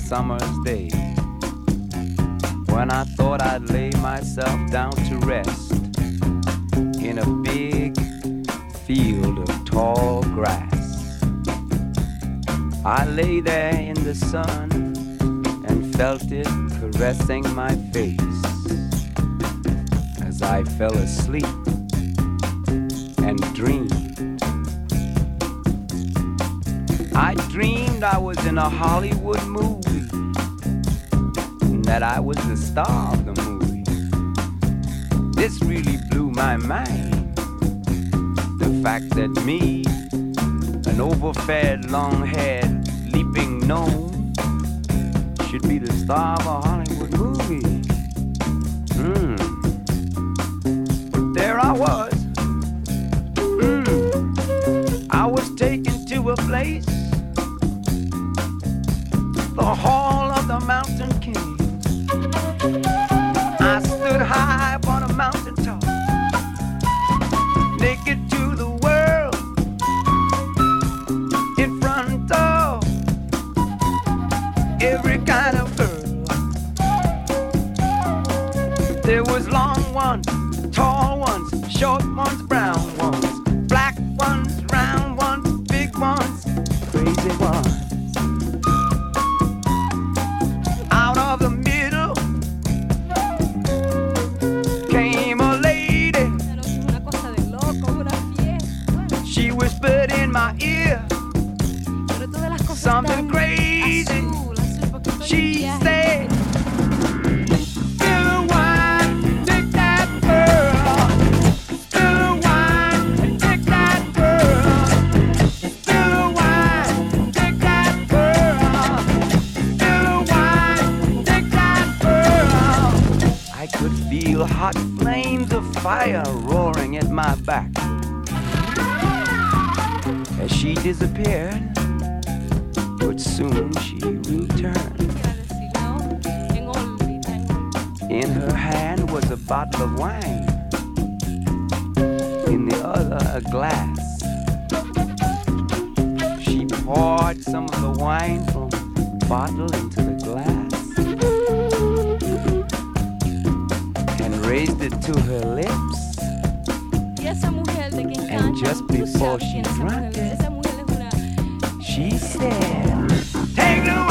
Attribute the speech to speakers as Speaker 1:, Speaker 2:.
Speaker 1: summer's day, when I thought I'd lay myself down to rest in a big field of tall grass. I lay there in the sun and felt it caressing my face as I fell asleep and dreamed. I dreamed I was in a Hollywood movie, and that I was the star of the movie. This really blew my mind. The fact that me, an overfed, long-haired, leaping gnome, should be the star of a Hollywood movie. But there I was. I was taken to a place, the Hall of the Mountain King. I stood high upon a mountain top, naked to the world, in front of every kind of girl. There was long ones, tall ones, short ones, brown ones, black ones, round ones, big ones, crazy ones. Out of the middle came a lady. She whispered in my ear something crazy. She said, "Spill the wine, take that girl. Spill the wine and take that girl. Spill the wine, take that girl. Spill the wine, take that girl." I could feel hot flames of fire roaring at my back as she disappeared, but soon she returned. In her hand was a bottle of wine, in the other a glass. She poured some of the wine from the bottle into the glass and raised it to her lips. And just before she drank it, she said, "Take the